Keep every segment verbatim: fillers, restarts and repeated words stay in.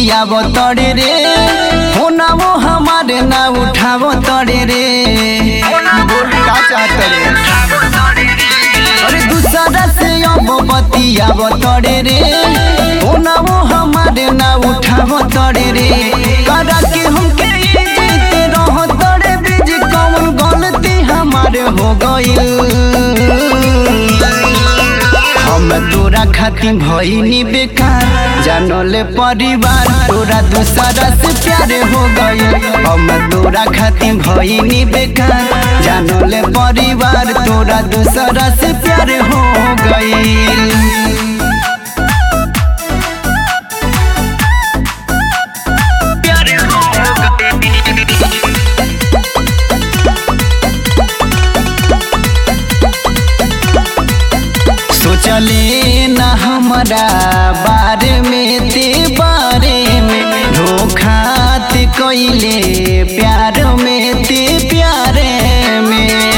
बतियाव तड़े रे होना वो हमारे ना उठाव तड़े रे। का चाहते रे? अरे दूसरा से अब बतियाव तड़े रे होना वो हमारे ना उठाव तड़े रे। करा के हमके जीते रहो तड़े बीज कौन गलती हमारे हो गई। हम तोरा खातिर भइनी बेकार जानले परिवार तोरा दूसरा से प्यार हो गई। हम तोरा खातिर भइनी बेकार जानले परिवार तोरा दूसरा से प्यार हो गई। सोचले न हमारा बारे में ते बारे में धोखा ते कइले प्यार में ते प्यारे में।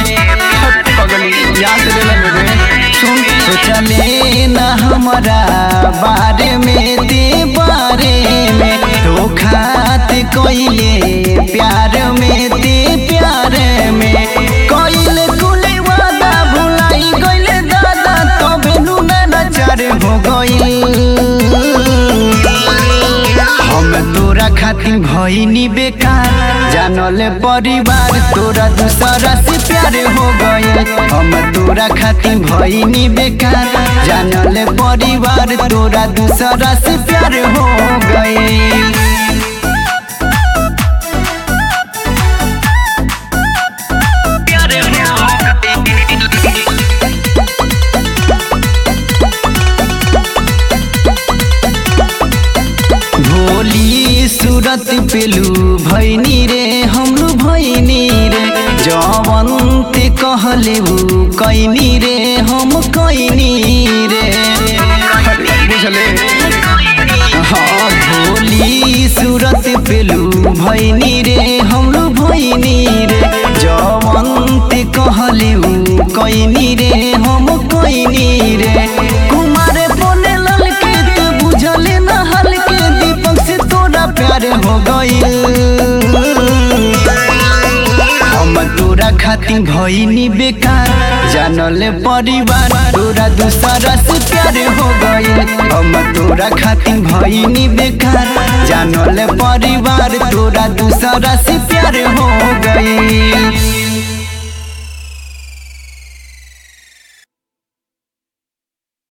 सोचले न हमारा बारे में ते बारे में धोखा ते कइले प्यार में ते प्यारे में। कइले कुले वादा भुलाई गइले दादा तबे नु नचार हो गई। हम तोरा खातिर भइनी बेकार जानले परिवार तोरा दूसरा से प्यार हो गई। हम तोरा खातिर भइनी बेकार जानले परिवार तोरा दूसरा से प्यार हो गई। भोली सूरत पेलू भैनी रे हमलू भैनी रे जवंत कहले कैनी रे हम कैनी रे। बुझले? हाँ भोली सूरत पेलू भैनी रे हमलू भैनी रे जवंत कहले कैनी रे हम कैनी रे। कुमार बोले ललके तू बुझले न हल्के दीपक से तोरा प्यार हो गई। हम तोरा खातिर भइनी बेकार जानले परिवार तोरा दूसरा से प्यार हो गई। हम तोरा खातिर भइनी बेकार जानले परिवार तोरा दूसरा से प्यार हो गई।